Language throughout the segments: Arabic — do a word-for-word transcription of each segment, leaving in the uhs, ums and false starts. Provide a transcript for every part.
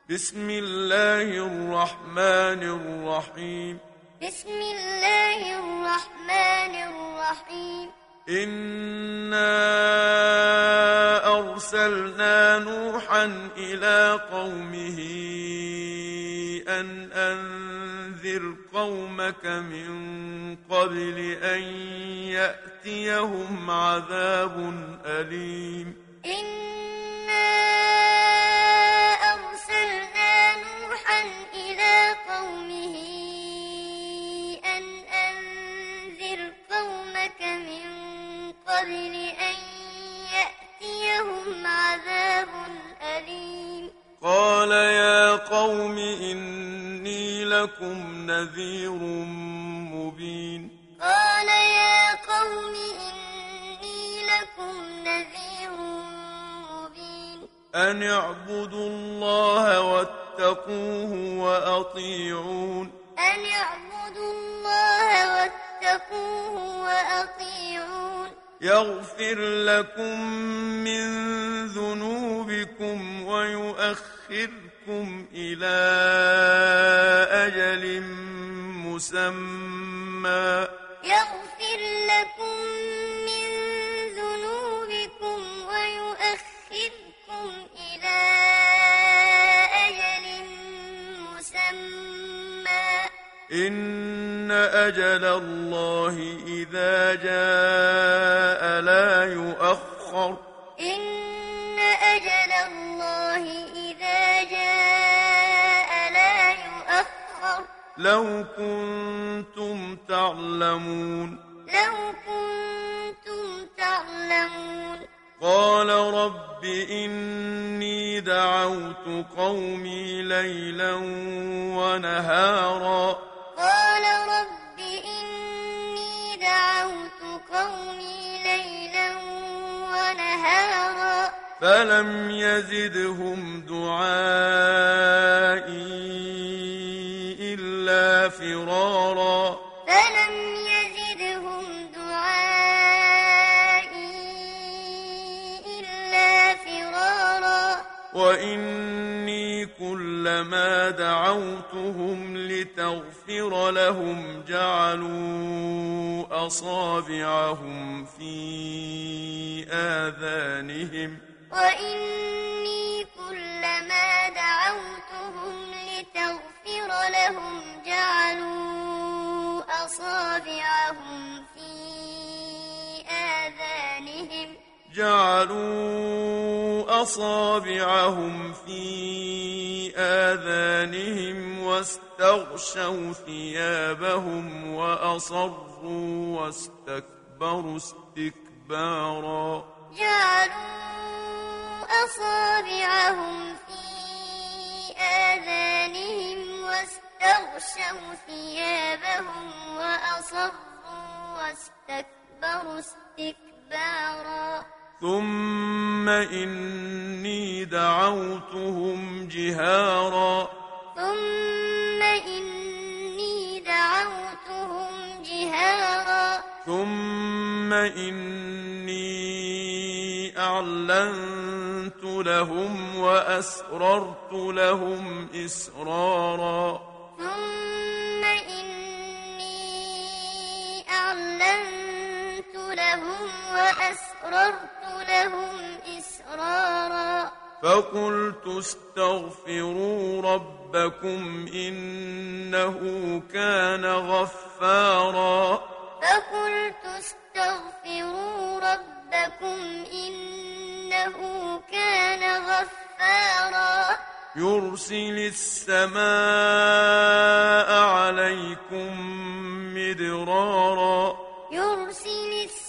بسم الله الرحمن الرحيم بسم الله الرحمن الرحيم إنا أرسلنا نوحا إلى قومه أن أنذر قومك من قبل أن يأتيهم عذاب أليم إنا أرسلنا نوحا إلى قومه أن أنذر قومك من قبل أن يأتيهم عذاب أليم قال يا قوم إني لكم نذير مبين قال يا قوم إني لكم نذير مبين أن اعبدوا الله واتقوه وأطيعون أن اعبدوا الله واتقوه وأطيعون يغفر لكم من ذنوبكم ويؤخركم إلى أجل مسمى يغفر لكم من ذنوبكم ويؤخركم إلى أجل مسمى إن أجل الله إذا جاء لا يؤخر إن أجل الله إذا جاء لا يؤخر لو كنتم تعلمون لو كنتم تعلمون قال رب إني دعوت قومي ليلا ونهارا قال رب إني دعوت قومي ليلا ونهارا فلم يزدهم دعائي إلا فرارا فلم يزدهم دعائي إلا فرارا وإني كلما دعوتهم لتغفر لهم جعلوا أصابعهم في آذانهم وإني كلما دعوتهم لتغفر لهم جعلوا أصابعهم في آذانهم جعلوا أصابعهم في آذانهم واستغشوا ثيابهم وأصروا واستكبروا استكبارا جعلوا أصابعهم في آذانهم واستغشوا ثيابهم وأصروا واستكبروا استكبارا ثم إني دعوتهم جهارا ثم إني دعوتهم جهارا ثم إني أعلنت لهم وأسررت لهم إسرارا ثم إني أعلنت لهم وأسررت لهم إسرارا فقلت استغفروا ربكم إنه كان غفارا فقلت استغفروا ربكم إنه كان غفارا يرسل السماء عليكم مدرارا يرسل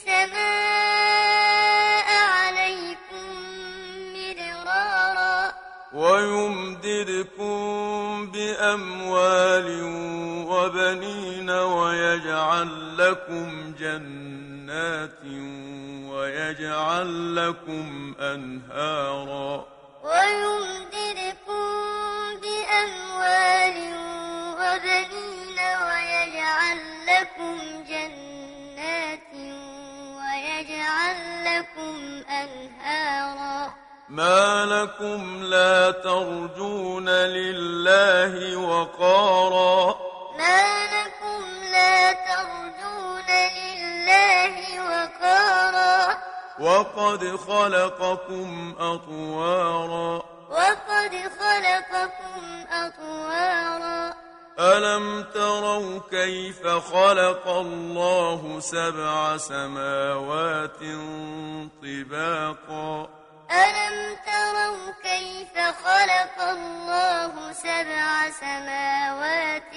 السماء عليكم مدرارا ويمددكم بأموال وبنين ويجعل لكم جنات ويجعل لكم أنهارا ويمددكم بأموال وبنين ويجعل لكم جنات ويجعل لكم أنهارا ما لكم لا ترجون لله وقارا ما لكم لا ترجون لله وقارا وقد خلقكم أطوارا وقد خلقكم أطوارا ألم تروا كيف خلق الله سبع سماوات طباقا ألم تروا كيف خلق الله سبع سماوات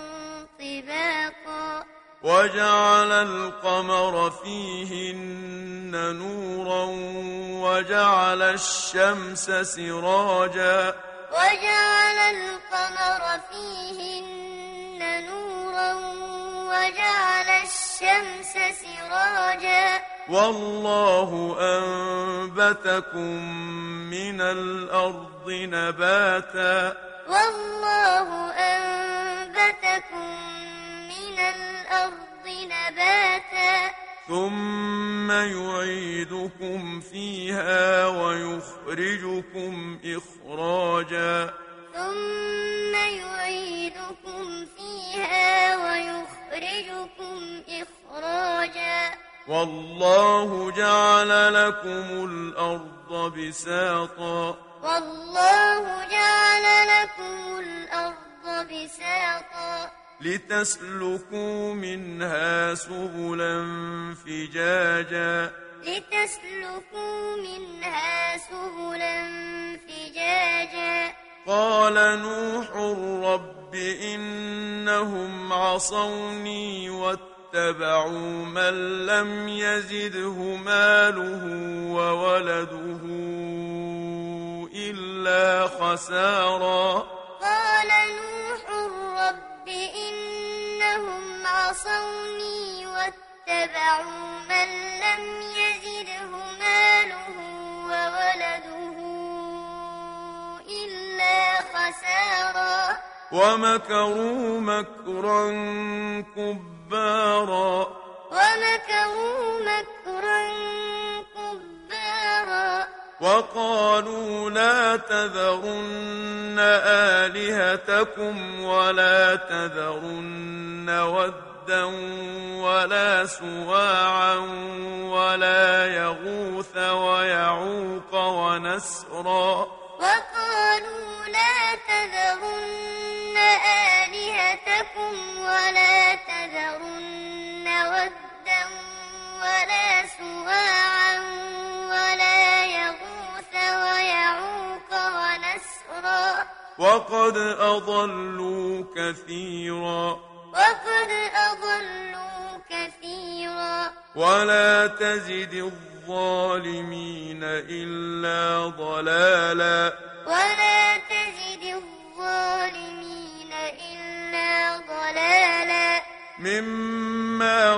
طباقا وجعل القمر فيهن نورا وجعل الشمس سراجا وجعل القمر فيهن نورا وجعل الشمس سراجا والله أنبتكم من الأرض نباتا والله أنبتكم من الأرض نباتا ثم يعيدكم فيها ويخرجكم إخراجا ثم يعيدكم فيها ويخرجكم إخراجا والله جعل لكم الأرض بساطا والله جعل لكم الأرض بساطا لتسلكوا منها سبلا فجاجا لتسلكوا منها سبلا فجاجا قال نوح رب إنهم عصوني واتبعوا من لم يزده ماله وولده إلا خسارا قال نوح رب إنهم عصوني واتبعوا من لم يزده ماله وولده إلا خسارا ومكروا مكرا كبارا ومكروا مكرا كبارا وقالوا لا تذرن آلهتكم ولا تذرن ودا ولا سواعا ولا يغوث ويعوق ونسرا وقالوا لا تذرن آلهتكم ولا تذرن ودا ولا سواعا ولا يغوث ويعوق ونسرا وقد أضلوا كثيرا وقد أضلوا كثيرا ولا تزد الظالمين إلا ضلالا ولا تزد الظالمين إلا ضلالا مما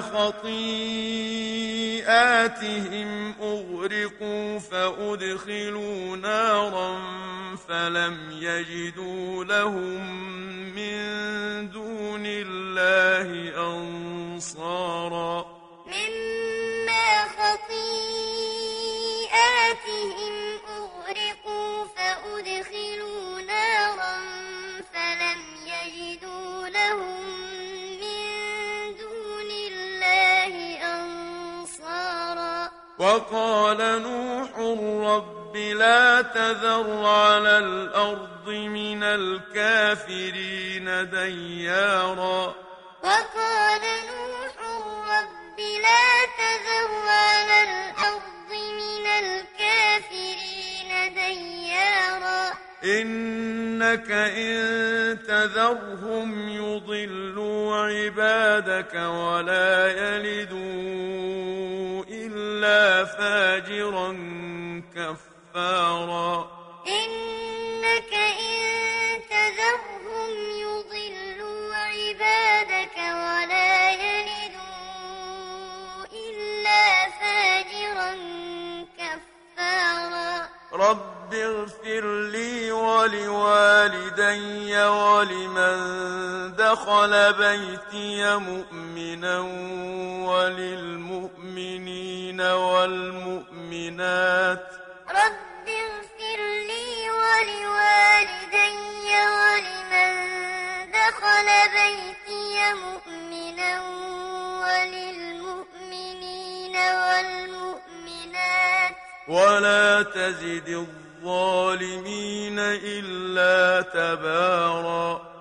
خطيئاتهم أغرقوا فأدخلوا نارا فلم يجدوا لهم من دون الله أنصارا مما خطيئاتهم أغرقوا فأدخلوا نارا فلم يجدوا لهم من دون الله أنصارا وقال نوح رب لا تذر على الأرض من الكافرين ديارا وقال نوح رب لا تذر على الأرض من الكافرين ديارا إنك إن تذرهم يضلوا عبادك ولا يلدوا إلا فاجرا كفارا إنك إن تذرهم يضلوا عبادك ولا يلدوا إلا فاجرا كفارا رب اغفر لي ولوالدي ولمن دخل بيتي مؤمنا وللمؤمنين والمؤمنات رب اغفر لي ولوالدي ولمن دخل بيتي مؤمنا وللمؤمنين والمؤمنات ولا تزد الظالمين إلا تبارا